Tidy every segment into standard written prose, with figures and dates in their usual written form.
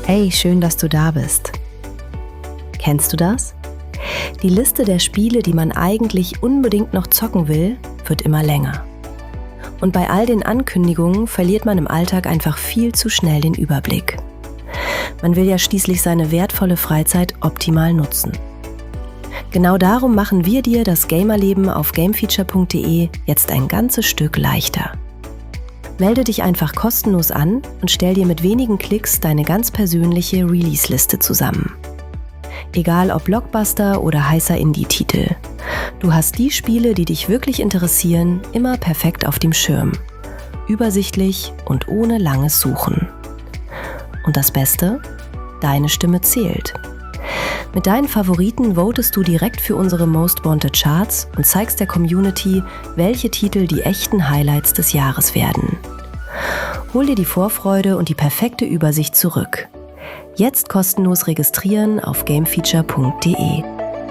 Hey, schön, dass du da bist. Kennst du das? Die Liste der Spiele, die man eigentlich unbedingt noch zocken will, wird immer länger. Und bei all den Ankündigungen verliert man im Alltag einfach viel zu schnell den Überblick. Man will ja schließlich seine wertvolle Freizeit optimal nutzen. Genau darum machen wir dir das Gamerleben auf gamefeature.de jetzt ein ganzes Stück leichter. Melde dich einfach kostenlos an und stell dir mit wenigen Klicks deine ganz persönliche Release-Liste zusammen. Egal ob Blockbuster oder heißer Indie-Titel. Du hast die Spiele, die dich wirklich interessieren, immer perfekt auf dem Schirm. Übersichtlich und ohne langes Suchen. Und das Beste? Deine Stimme zählt. Mit deinen Favoriten votest du direkt für unsere Most Wanted Charts und zeigst der Community, welche Titel die echten Highlights des Jahres werden. Hol dir die Vorfreude und die perfekte Übersicht zurück. Jetzt kostenlos registrieren auf gamefeature.de.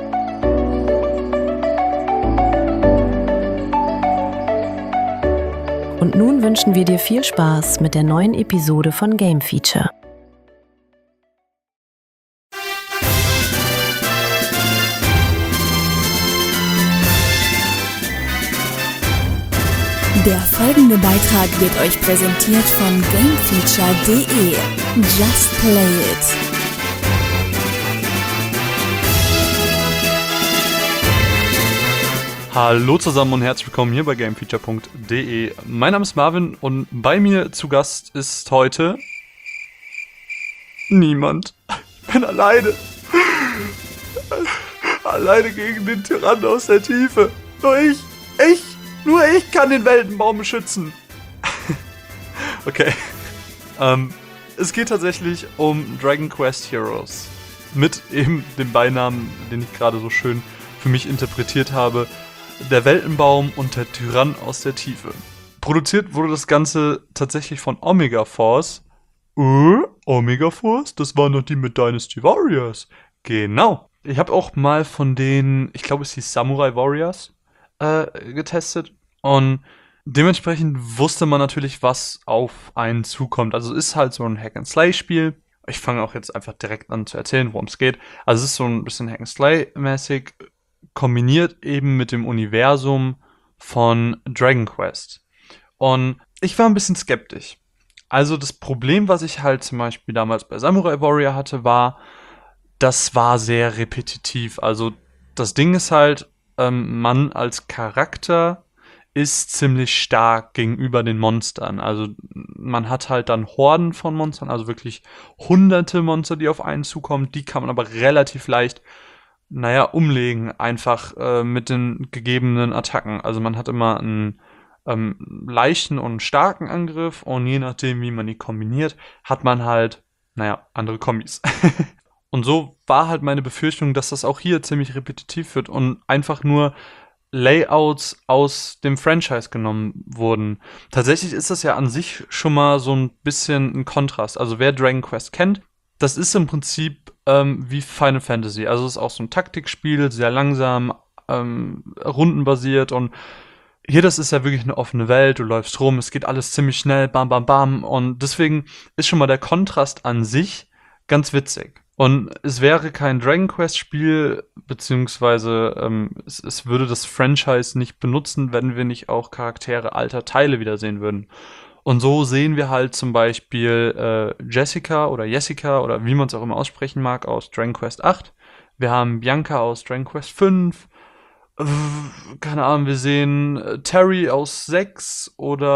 Und nun wünschen wir dir viel Spaß mit der neuen Episode von Game Feature. Der folgende Beitrag wird euch präsentiert von gamefeature.de. Just play it! Hallo zusammen und herzlich willkommen hier bei gamefeature.de. Mein Name ist Marvin und bei mir zu Gast ist heute niemand. Ich bin alleine. Alleine gegen den Tyrannen aus der Tiefe. Nur ich kann den Weltenbaum beschützen. Okay. Es geht tatsächlich um Dragon Quest Heroes. Mit eben dem Beinamen, den ich gerade so schön für mich interpretiert habe. Der Weltenbaum und der Tyrann aus der Tiefe. Produziert wurde das Ganze tatsächlich von Omega Force. Omega Force? Das waren doch die mit Dynasty Warriors. Genau. Ich habe auch mal von denen, ich glaube es hieß Samurai Warriors, getestet. Und dementsprechend wusste man natürlich, was auf einen zukommt. Also es ist halt so ein Hack-and-Slay-Spiel. Ich fange auch jetzt einfach direkt an zu erzählen, worum es geht. Also es ist so ein bisschen Hack-and-Slay-mäßig, kombiniert eben mit dem Universum von Dragon Quest. Und ich war ein bisschen skeptisch. Also das Problem, was ich halt zum Beispiel damals bei Samurai Warrior hatte, war, das war sehr repetitiv. Also das Ding ist halt, man als Charakter ist ziemlich stark gegenüber den Monstern. Also man hat halt dann Horden von Monstern, also wirklich hunderte Monster, die auf einen zukommen. Die kann man aber relativ leicht, umlegen, einfach mit den gegebenen Attacken. Also man hat immer einen leichten und starken Angriff und je nachdem, wie man die kombiniert, hat man halt, andere Kombis. Und so war halt meine Befürchtung, dass das auch hier ziemlich repetitiv wird und einfach nur Layouts aus dem Franchise genommen wurden. Tatsächlich ist das ja an sich schon mal so ein bisschen ein Kontrast. Also wer Dragon Quest kennt, das ist im Prinzip wie Final Fantasy. Also es ist auch so ein Taktikspiel, sehr langsam, rundenbasiert und hier, das ist ja wirklich eine offene Welt, du läufst rum, es geht alles ziemlich schnell, bam, bam, bam und deswegen ist schon mal der Kontrast an sich ganz witzig. Und es wäre kein Dragon Quest Spiel, beziehungsweise es würde das Franchise nicht benutzen, wenn wir nicht auch Charaktere alter Teile wiedersehen würden. Und so sehen wir halt zum Beispiel Jessica oder wie man es auch immer aussprechen mag, aus Dragon Quest 8. Wir haben Bianca aus Dragon Quest 5. Keine Ahnung, wir sehen Terry aus 6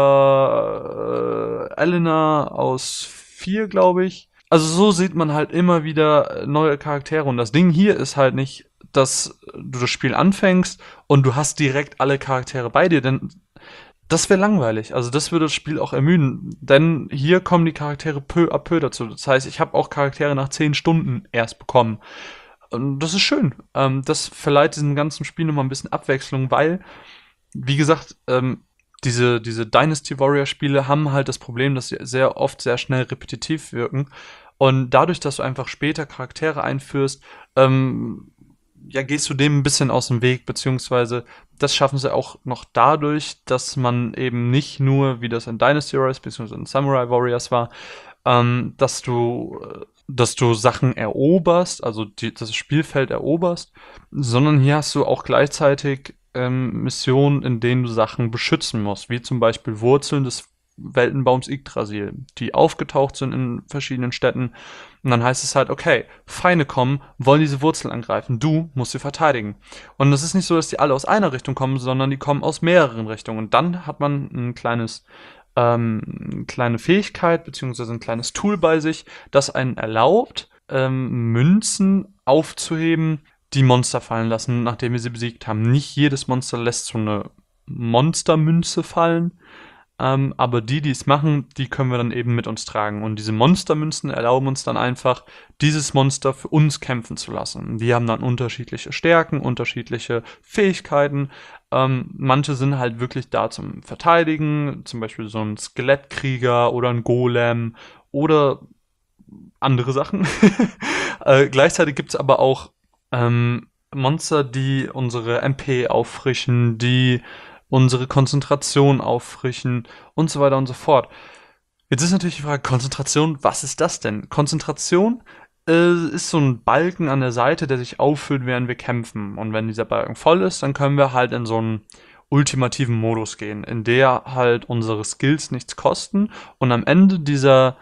oder Elena aus 4, glaube ich. Also so sieht man halt immer wieder neue Charaktere. Und das Ding hier ist halt nicht, dass du das Spiel anfängst und du hast direkt alle Charaktere bei dir, denn das wäre langweilig. Also das würde das Spiel auch ermüden. Denn hier kommen die Charaktere peu à peu dazu. Das heißt, ich habe auch Charaktere nach 10 Stunden erst bekommen. Und das ist schön. Das verleiht diesem ganzen Spiel nochmal ein bisschen Abwechslung, weil, wie gesagt, diese Dynasty Warrior Spiele haben halt das Problem, dass sie sehr oft sehr schnell repetitiv wirken. Und dadurch, dass du einfach später Charaktere einführst, gehst du dem ein bisschen aus dem Weg, beziehungsweise das schaffen sie auch noch dadurch, dass man eben nicht nur, wie das in Dynasty Warriors beziehungsweise in Samurai Warriors war, dass du dass du Sachen eroberst, also das Spielfeld eroberst, sondern hier hast du auch gleichzeitig Missionen, in denen du Sachen beschützen musst, wie zum Beispiel Wurzeln des Weltenbaums Yggdrasil, die aufgetaucht sind in verschiedenen Städten. Und dann heißt es halt, okay, Feinde kommen, wollen diese Wurzeln angreifen, du musst sie verteidigen. Und es ist nicht so, dass die alle aus einer Richtung kommen, sondern die kommen aus mehreren Richtungen. Und dann hat man ein kleine Fähigkeit beziehungsweise ein kleines Tool bei sich, das einen erlaubt, Münzen aufzuheben, die Monster fallen lassen, nachdem wir sie besiegt haben. Nicht jedes Monster lässt so eine Monstermünze fallen, aber die es machen, die können wir dann eben mit uns tragen. Und diese Monstermünzen erlauben uns dann einfach, dieses Monster für uns kämpfen zu lassen. Die haben dann unterschiedliche Stärken, unterschiedliche Fähigkeiten. Manche sind halt wirklich da zum Verteidigen, zum Beispiel so ein Skelettkrieger oder ein Golem oder andere Sachen. Gleichzeitig gibt es aber auch Monster, die unsere MP auffrischen, die unsere Konzentration auffrischen und so weiter und so fort. Jetzt ist natürlich die Frage, Konzentration, was ist das denn? Konzentration ist so ein Balken an der Seite, der sich auffüllt, während wir kämpfen. Und wenn dieser Balken voll ist, dann können wir halt in so einen ultimativen Modus gehen, in der halt unsere Skills nichts kosten und am Ende dieser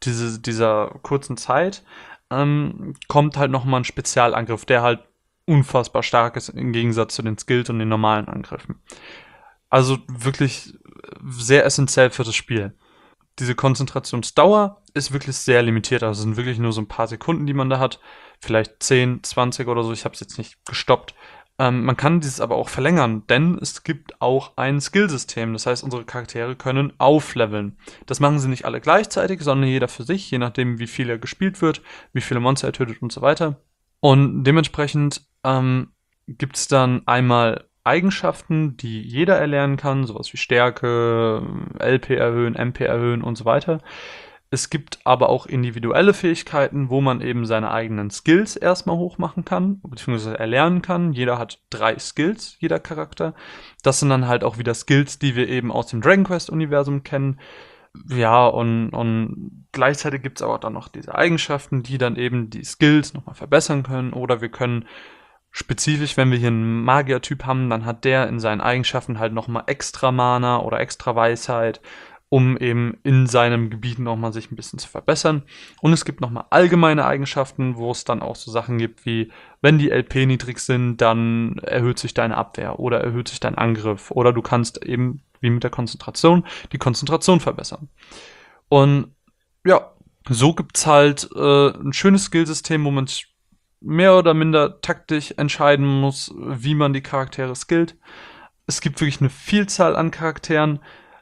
kurzen Zeit kommt halt nochmal ein Spezialangriff, der halt unfassbar stark ist im Gegensatz zu den Skills und den normalen Angriffen. Also wirklich sehr essentiell für das Spiel. Diese Konzentrationsdauer ist wirklich sehr limitiert. Also es sind wirklich nur so ein paar Sekunden, die man da hat. Vielleicht 10, 20 oder so. Ich habe es jetzt nicht gestoppt. Man kann dieses aber auch verlängern, denn es gibt auch ein Skillsystem. Das heißt, unsere Charaktere können aufleveln. Das machen sie nicht alle gleichzeitig, sondern jeder für sich, je nachdem, wie viel er gespielt wird, wie viele Monster er tötet und so weiter. Und dementsprechend gibt es dann einmal Eigenschaften, die jeder erlernen kann, sowas wie Stärke, LP erhöhen, MP erhöhen und so weiter. Es gibt aber auch individuelle Fähigkeiten, wo man eben seine eigenen Skills erstmal hochmachen kann, beziehungsweise erlernen kann. Jeder hat 3 Skills, jeder Charakter. Das sind dann halt auch wieder Skills, die wir eben aus dem Dragon Quest-Universum kennen. Ja, und gleichzeitig gibt es aber dann noch diese Eigenschaften, die dann eben die Skills nochmal verbessern können. Oder wir können spezifisch, wenn wir hier einen Magier-Typ haben, dann hat der in seinen Eigenschaften halt nochmal extra Mana oder extra Weisheit, um eben in seinem Gebiet nochmal sich ein bisschen zu verbessern. Und es gibt nochmal allgemeine Eigenschaften, wo es dann auch so Sachen gibt wie, wenn die LP niedrig sind, dann erhöht sich deine Abwehr oder erhöht sich dein Angriff. Oder du kannst eben, wie mit der Konzentration, die Konzentration verbessern. Und ja, so gibt's halt ein schönes Skillsystem, wo man sich mehr oder minder taktisch entscheiden muss, wie man die Charaktere skillt. Es gibt wirklich eine Vielzahl an Charakteren.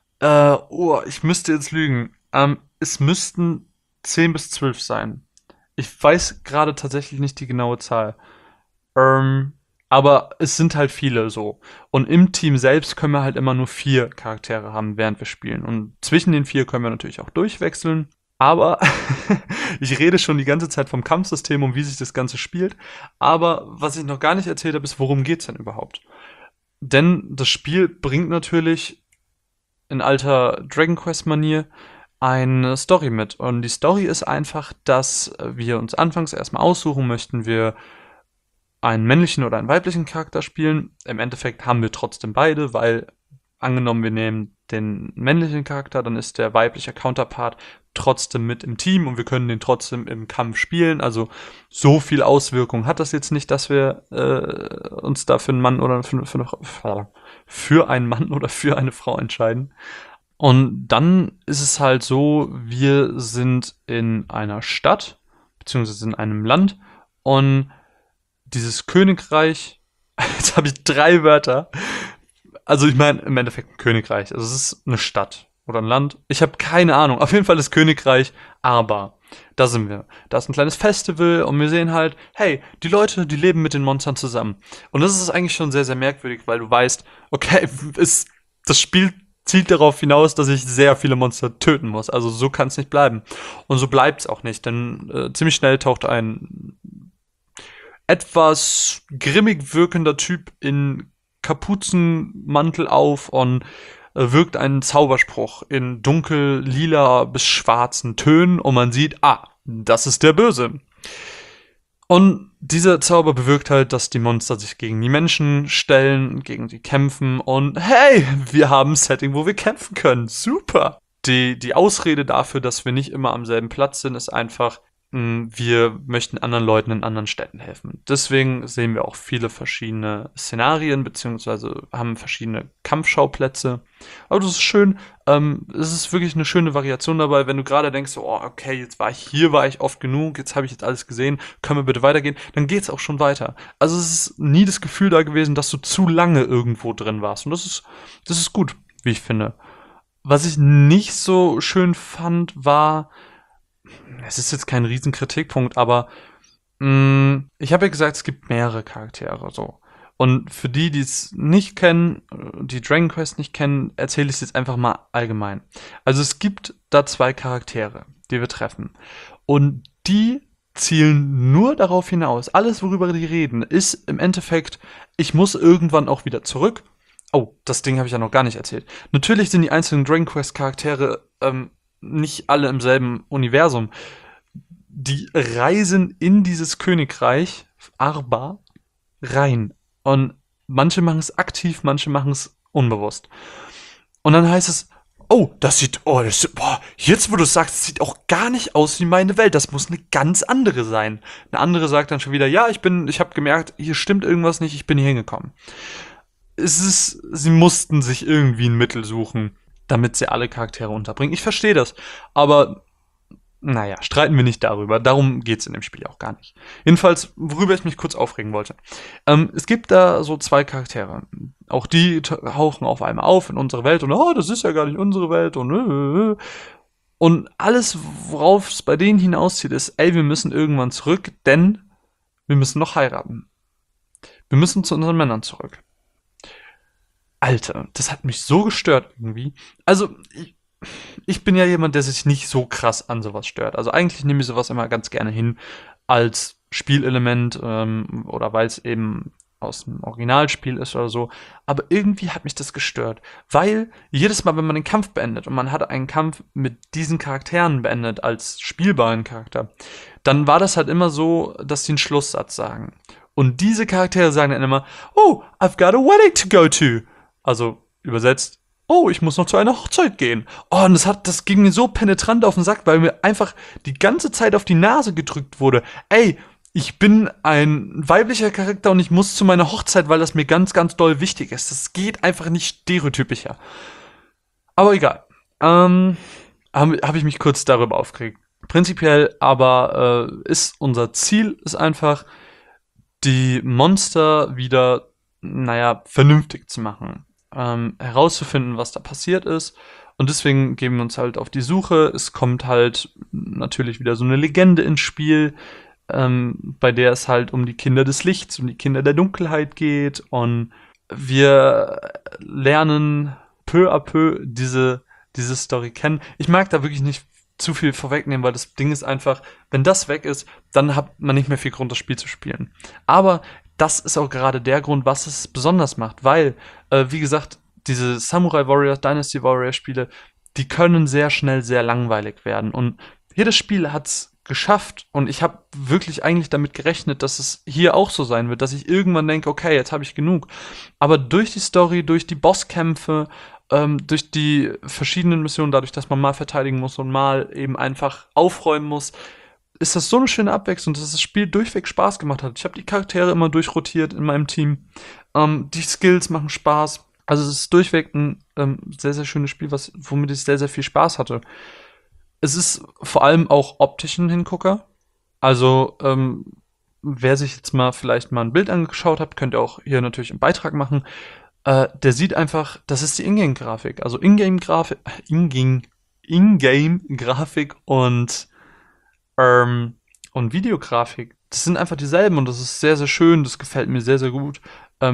Ich müsste jetzt lügen. Es müssten 10 bis 12 sein. Ich weiß gerade tatsächlich nicht die genaue Zahl. Aber es sind halt viele so. Und im Team selbst können wir halt immer nur 4 Charaktere haben, während wir spielen. Und zwischen den 4 können wir natürlich auch durchwechseln. Aber ich rede schon die ganze Zeit vom Kampfsystem und wie sich das Ganze spielt. Aber was ich noch gar nicht erzählt habe, ist, worum geht's denn überhaupt? Denn das Spiel bringt natürlich in alter Dragon Quest-Manier eine Story mit. Und die Story ist einfach, dass wir uns anfangs erstmal aussuchen, möchten wir einen männlichen oder einen weiblichen Charakter spielen. Im Endeffekt haben wir trotzdem beide, weil angenommen, wir nehmen den männlichen Charakter, dann ist der weibliche Counterpart trotzdem mit im Team und wir können den trotzdem im Kampf spielen. Also so viel Auswirkung hat das jetzt nicht, dass wir uns da für einen Mann oder für einen Mann oder für eine Frau entscheiden. Und dann ist es halt so, wir sind in einer Stadt, beziehungsweise in einem Land und dieses Königreich, jetzt habe ich 3 Wörter, also ich meine im Endeffekt ein Königreich, also es ist eine Stadt oder ein Land, ich habe keine Ahnung, auf jeden Fall das Königreich, aber da sind wir. Da ist ein kleines Festival und wir sehen halt, hey, die Leute, die leben mit den Monstern zusammen. Und das ist eigentlich schon sehr, sehr merkwürdig, weil du weißt, okay, das Spiel zielt darauf hinaus, dass ich sehr viele Monster töten muss. Also so kann es nicht bleiben. Und so bleibt es auch nicht, denn ziemlich schnell taucht ein etwas grimmig wirkender Typ in Kapuzenmantel auf und wirkt einen Zauberspruch in dunkel, lila bis schwarzen Tönen und man sieht, das ist der Böse. Und dieser Zauber bewirkt halt, dass die Monster sich gegen die Menschen stellen, gegen die kämpfen und hey, wir haben ein Setting, wo wir kämpfen können. Super! Die Ausrede dafür, dass wir nicht immer am selben Platz sind, ist einfach, wir möchten anderen Leuten in anderen Städten helfen. Deswegen sehen wir auch viele verschiedene Szenarien, beziehungsweise haben verschiedene Kampfschauplätze. Aber das ist schön. Es ist wirklich eine schöne Variation dabei, wenn du gerade denkst, oh, okay, war ich oft genug, jetzt habe ich jetzt alles gesehen, können wir bitte weitergehen, dann geht's auch schon weiter. Also es ist nie das Gefühl da gewesen, dass du zu lange irgendwo drin warst. Und das ist gut, wie ich finde. Was ich nicht so schön fand, war, es ist jetzt kein Riesenkritikpunkt, aber ich habe ja gesagt, es gibt mehrere Charaktere so. Und für die es nicht kennen, die Dragon Quest nicht kennen, erzähle ich es jetzt einfach mal allgemein. Also es gibt da 2 Charaktere, die wir treffen. Und die zielen nur darauf hinaus. Alles, worüber die reden, ist im Endeffekt, ich muss irgendwann auch wieder zurück. Oh, das Ding habe ich ja noch gar nicht erzählt. Natürlich sind die einzelnen Dragon Quest Charaktere nicht alle im selben Universum. Die reisen in dieses Königreich Arba rein. Und manche machen es aktiv, manche machen es unbewusst. Und dann heißt es, jetzt wo du es sagst, das sieht auch gar nicht aus wie meine Welt. Das muss eine ganz andere sein. Eine andere sagt dann schon wieder, ja, ich habe gemerkt, hier stimmt irgendwas nicht, ich bin hier hingekommen. Sie mussten sich irgendwie ein Mittel suchen, damit sie alle Charaktere unterbringen. Ich verstehe das, aber naja, streiten wir nicht darüber. Darum geht's in dem Spiel auch gar nicht. Jedenfalls, worüber ich mich kurz aufregen wollte. Es gibt da so 2 Charaktere. Auch die tauchen auf einmal auf in unsere Welt und das ist ja gar nicht unsere Welt und alles, worauf es bei denen hinauszieht, ist, wir müssen irgendwann zurück, denn wir müssen noch heiraten. Wir müssen zu unseren Männern zurück. Alter, das hat mich so gestört irgendwie. Also, ich bin ja jemand, der sich nicht so krass an sowas stört. Also eigentlich nehme ich sowas immer ganz gerne hin als Spielelement oder weil es eben aus dem Originalspiel ist oder so. Aber irgendwie hat mich das gestört. Weil jedes Mal, wenn man den Kampf beendet und man hat einen Kampf mit diesen Charakteren beendet als spielbaren Charakter, dann war das halt immer so, dass die einen Schlusssatz sagen. Und diese Charaktere sagen dann immer, oh, I've got a wedding to go to. Also übersetzt, oh, ich muss noch zu einer Hochzeit gehen. Oh, und das ging mir so penetrant auf den Sack, weil mir einfach die ganze Zeit auf die Nase gedrückt wurde. Ey, ich bin ein weiblicher Charakter und ich muss zu meiner Hochzeit, weil das mir ganz, ganz doll wichtig ist. Das geht einfach nicht stereotypischer. Aber egal. Hab ich mich kurz darüber aufgeregt. Prinzipiell aber ist unser Ziel ist einfach, die Monster wieder, vernünftig zu machen. Herauszufinden, was da passiert ist. Und deswegen geben wir uns halt auf die Suche. Es kommt halt natürlich wieder so eine Legende ins Spiel, bei der es halt um die Kinder des Lichts, um die Kinder der Dunkelheit geht. Und wir lernen peu à peu diese Story kennen. Ich mag da wirklich nicht zu viel vorwegnehmen, weil das Ding ist einfach, wenn das weg ist, dann hat man nicht mehr viel Grund, das Spiel zu spielen. Aber das ist auch gerade der Grund, was es besonders macht, weil, wie gesagt, diese Samurai Warriors, Dynasty Warriors Spiele, die können sehr schnell sehr langweilig werden. Und jedes Spiel hat's geschafft und ich habe wirklich eigentlich damit gerechnet, dass es hier auch so sein wird, dass ich irgendwann denke, okay, jetzt habe ich genug. Aber durch die Story, durch die Bosskämpfe, durch die verschiedenen Missionen, dadurch, dass man mal verteidigen muss und mal eben einfach aufräumen muss, ist das so eine schöne Abwechslung, dass das Spiel durchweg Spaß gemacht hat. Ich habe die Charaktere immer durchrotiert in meinem Team. Die Skills machen Spaß. Also es ist durchweg ein sehr, sehr schönes Spiel, womit ich sehr, sehr viel Spaß hatte. Es ist vor allem auch optisch ein Hingucker. Also wer sich jetzt vielleicht mal ein Bild angeschaut hat, könnt ihr auch hier natürlich einen Beitrag machen. Der sieht einfach, das ist die Ingame-Grafik. Also Ingame-Grafik und Videografik, das sind einfach dieselben und das ist sehr, sehr schön, das gefällt mir sehr, sehr gut.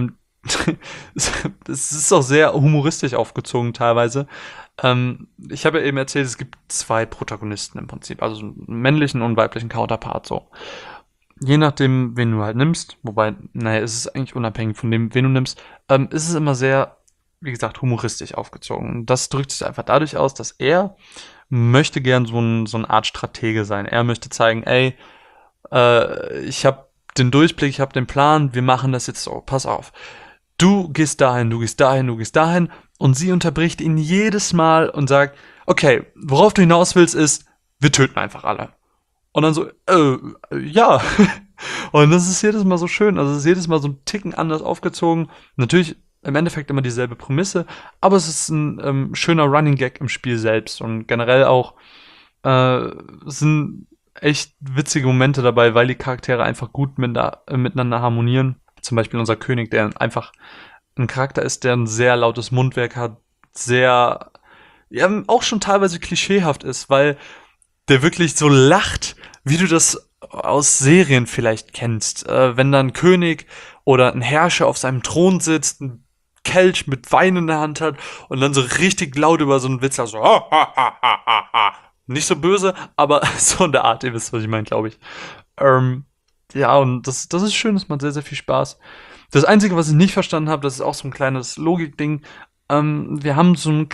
Das ist auch sehr humoristisch aufgezogen teilweise. Ich habe ja eben erzählt, es gibt 2 Protagonisten im Prinzip, also einen männlichen und weiblichen Counterpart so. Je nachdem, wen du halt nimmst, wobei, es ist eigentlich unabhängig von dem, wen du nimmst, ist es immer sehr wie gesagt, humoristisch aufgezogen. Und das drückt sich einfach dadurch aus, dass er möchte gern so eine Art Stratege sein. Er möchte zeigen, ey, ich habe den Durchblick, ich habe den Plan, wir machen das jetzt so, pass auf. Du gehst dahin, du gehst dahin, du gehst dahin. Und sie unterbricht ihn jedes Mal und sagt, okay, worauf du hinaus willst, ist, wir töten einfach alle. Und dann so, ja. Und das ist jedes Mal so schön. Also es ist jedes Mal so ein Ticken anders aufgezogen. Natürlich im Endeffekt immer dieselbe Prämisse, aber es ist ein schöner Running Gag im Spiel selbst. Und generell auch sind echt witzige Momente dabei, weil die Charaktere einfach gut miteinander harmonieren. Zum Beispiel unser König, der einfach ein Charakter ist, der ein sehr lautes Mundwerk hat, sehr, ja, auch schon teilweise klischeehaft ist, weil der wirklich so lacht, wie du das aus Serien vielleicht kennst. Wenn da ein König oder ein Herrscher auf seinem Thron sitzt, ein Kelch mit Wein in der Hand hat und dann so richtig laut über so einen Witz so ha, ha, ha, ha, ha. Nicht so böse, aber so in der Art, ihr wisst, was ich meine, glaube ich. Ja, und das ist schön, das macht sehr, sehr viel Spaß. Das Einzige, was ich nicht verstanden habe, das ist auch so ein kleines Logikding. Wir haben so ein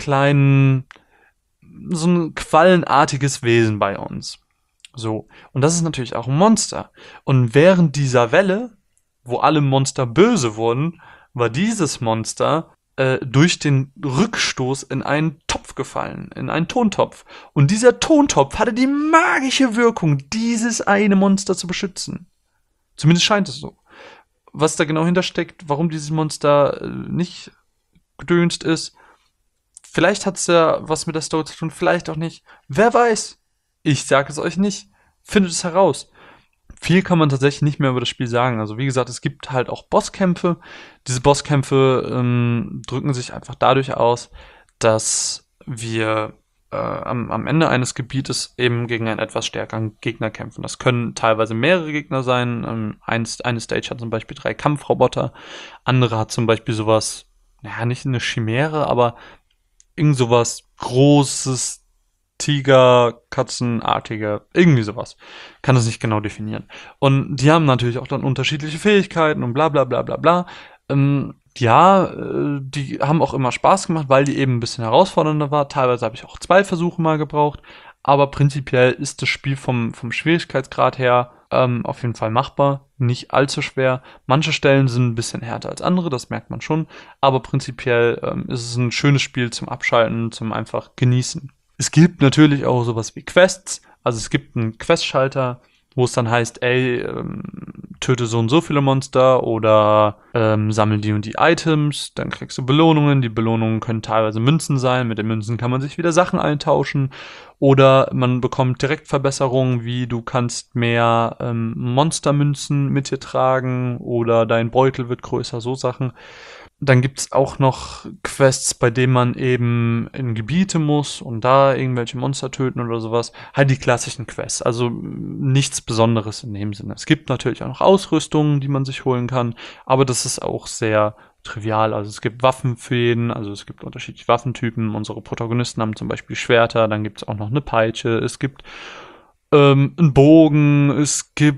quallenartiges Wesen bei uns. So. Und das ist natürlich auch ein Monster. Und während dieser Welle, wo alle Monster böse wurden, war dieses Monster durch den Rückstoß in einen Topf gefallen, in einen Tontopf. Und dieser Tontopf hatte die magische Wirkung, dieses eine Monster zu beschützen. Zumindest scheint es so. Was da genau hintersteckt, warum dieses Monster nicht gedönst ist, vielleicht hat es ja was mit der Story zu tun, vielleicht auch nicht. Wer weiß? Ich sage es euch nicht. Findet es heraus. Viel kann man tatsächlich nicht mehr über das Spiel sagen. Also wie gesagt, es gibt halt auch Bosskämpfe. Diese Bosskämpfe drücken sich einfach dadurch aus, dass wir am Ende eines Gebietes eben gegen einen etwas stärkeren Gegner kämpfen. Das können teilweise mehrere Gegner sein. Eine Stage hat zum Beispiel 3 Kampfroboter. Andere hat zum Beispiel sowas, naja, nicht eine Chimäre, aber irgend sowas Großes, Tiger, Katzenartige, irgendwie sowas. Kann das nicht genau definieren. Und die haben natürlich auch dann unterschiedliche Fähigkeiten und bla bla bla bla bla. Die haben auch immer Spaß gemacht, weil die eben ein bisschen herausfordernder war. Teilweise habe ich auch 2 Versuche mal gebraucht. Aber prinzipiell ist das Spiel vom Schwierigkeitsgrad her auf jeden Fall machbar. Nicht allzu schwer. Manche Stellen sind ein bisschen härter als andere, das merkt man schon. Aber prinzipiell ist es ein schönes Spiel zum Abschalten, zum einfach genießen. Es gibt natürlich auch sowas wie Quests. Also es gibt einen Questschalter, wo es dann heißt, ey, töte so und so viele Monster oder sammel die und die Items, dann kriegst du Belohnungen. Die Belohnungen können teilweise Münzen sein. Mit den Münzen kann man sich wieder Sachen eintauschen. Oder man bekommt direkt Verbesserungen, wie du kannst mehr Monstermünzen mit dir tragen oder dein Beutel wird größer, so Sachen. Dann gibt's auch noch Quests, bei denen man eben in Gebiete muss und da irgendwelche Monster töten oder sowas. Halt die klassischen Quests, also nichts Besonderes in dem Sinne. Es gibt natürlich auch noch Ausrüstungen, die man sich holen kann, aber das ist auch sehr trivial. Also es gibt Waffen für jeden, also es gibt unterschiedliche Waffentypen. Unsere Protagonisten haben zum Beispiel Schwerter, dann gibt's auch noch eine Peitsche, es gibt einen Bogen, es gibt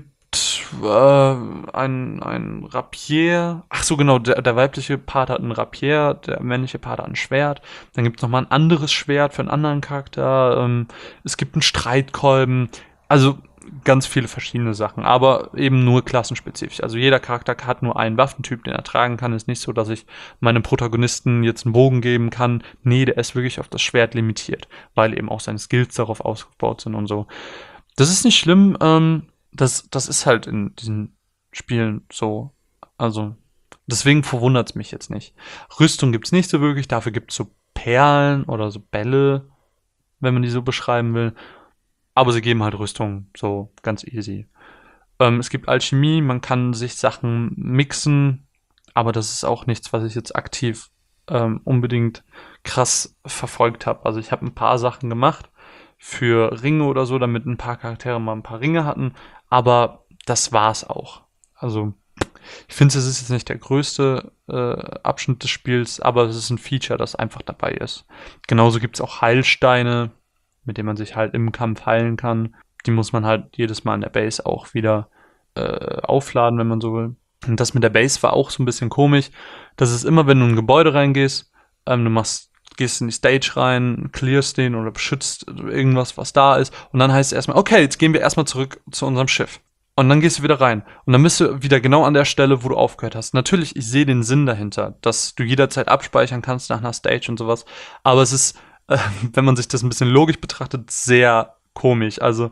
ein Rapier. Ach so, genau, der weibliche Part hat ein Rapier, der männliche Part hat ein Schwert. Dann gibt es nochmal ein anderes Schwert für einen anderen Charakter. Es gibt einen Streitkolben. Also ganz viele verschiedene Sachen, aber eben nur klassenspezifisch. Also jeder Charakter hat nur einen Waffentyp, den er tragen kann. Ist nicht so, dass ich meinem Protagonisten jetzt einen Bogen geben kann. Nee, der ist wirklich auf das Schwert limitiert, weil eben auch seine Skills darauf ausgebaut sind und so. Das ist nicht schlimm, das ist halt in diesen Spielen so. Also, deswegen verwundert es mich jetzt nicht. Rüstung gibt's nicht so wirklich, dafür gibt's so Perlen oder so Bälle, wenn man die so beschreiben will. Aber sie geben halt Rüstung, so ganz easy. Es gibt Alchemie, man kann sich Sachen mixen, aber das ist auch nichts, was ich jetzt aktiv unbedingt krass verfolgt habe. Also ich habe ein paar Sachen gemacht für Ringe oder so, damit ein paar Charaktere mal ein paar Ringe hatten, aber das war's auch. Also ich finde, es ist jetzt nicht der größte Abschnitt des Spiels, aber es ist ein Feature, das einfach dabei ist. Genauso gibt's auch Heilsteine, mit denen man sich halt im Kampf heilen kann. Die muss man halt jedes Mal in der Base auch wieder aufladen, wenn man so will. Und das mit der Base war auch so ein bisschen komisch. Das ist immer, wenn du in ein Gebäude reingehst, gehst in die Stage rein, clearst den oder beschützt irgendwas, was da ist. Und dann heißt es erstmal, okay, jetzt gehen wir erstmal zurück zu unserem Schiff. Und dann gehst du wieder rein. Und dann bist du wieder genau an der Stelle, wo du aufgehört hast. Natürlich, ich sehe den Sinn dahinter, dass du jederzeit abspeichern kannst nach einer Stage und sowas. Aber es ist, wenn man sich das ein bisschen logisch betrachtet, sehr komisch. Also,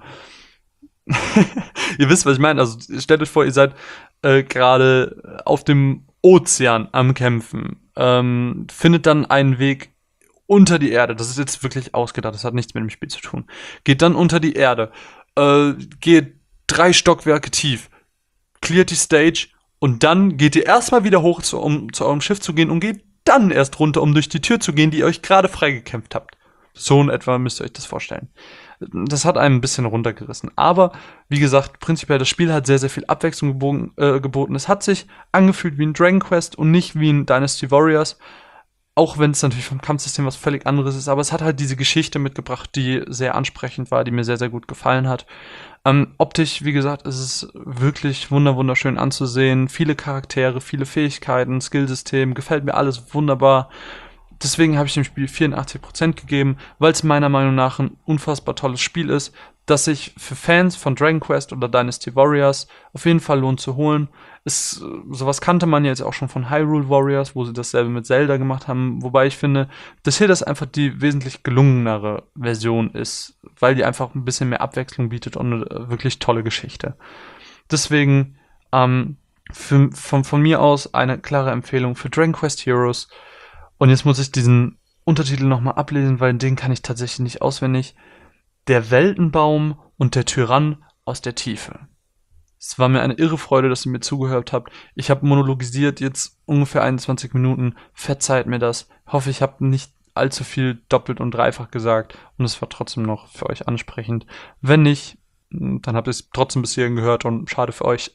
ihr wisst, was ich meine. Also, stellt euch vor, ihr seid gerade auf dem Ozean am Kämpfen. Findet dann einen Weg unter die Erde. Das ist jetzt wirklich ausgedacht. Das hat nichts mit dem Spiel zu tun. Geht dann unter die Erde. Geht 3 Stockwerke tief, cleart die Stage und dann geht ihr erstmal wieder hoch, um zu eurem Schiff zu gehen und geht dann erst runter, um durch die Tür zu gehen, die ihr euch gerade freigekämpft habt. So in etwa müsst ihr euch das vorstellen. Das hat einem ein bisschen runtergerissen. Aber, wie gesagt, prinzipiell das Spiel hat sehr, sehr viel Abwechslung geboten. Es hat sich angefühlt wie ein Dragon Quest und nicht wie ein Dynasty Warriors. Auch wenn es natürlich vom Kampfsystem was völlig anderes ist, aber es hat halt diese Geschichte mitgebracht, die sehr ansprechend war, die mir sehr, sehr gut gefallen hat. Optisch, wie gesagt, ist es wirklich wunderschön anzusehen. Viele Charaktere, viele Fähigkeiten, Skillsystem, gefällt mir alles wunderbar. Deswegen habe ich dem Spiel 84% gegeben, weil es meiner Meinung nach ein unfassbar tolles Spiel ist, das sich für Fans von Dragon Quest oder Dynasty Warriors auf jeden Fall lohnt zu holen. Sowas kannte man ja jetzt auch schon von Hyrule Warriors, wo sie dasselbe mit Zelda gemacht haben, wobei ich finde, dass hier das einfach die wesentlich gelungenere Version ist, weil die einfach ein bisschen mehr Abwechslung bietet und eine wirklich tolle Geschichte. Deswegen von mir aus eine klare Empfehlung für Dragon Quest Heroes. Und jetzt muss ich diesen Untertitel nochmal ablesen, weil den kann ich tatsächlich nicht auswendig. Der Weltenbaum und der Tyrann aus der Tiefe. Es war mir eine irre Freude, dass ihr mir zugehört habt. Ich habe monologisiert jetzt ungefähr 21 Minuten. Verzeiht mir das. Hoffe, ich habe nicht allzu viel doppelt und dreifach gesagt. Und es war trotzdem noch für euch ansprechend. Wenn nicht, dann habt ihr es trotzdem bis hierhin gehört und schade für euch.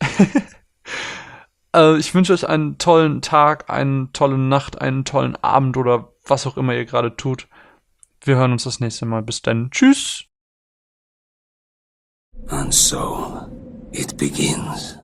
Ich wünsche euch einen tollen Tag, eine tolle Nacht, einen tollen Abend oder was auch immer ihr gerade tut. Wir hören uns das nächste Mal. Bis dann. Tschüss! And so, it begins.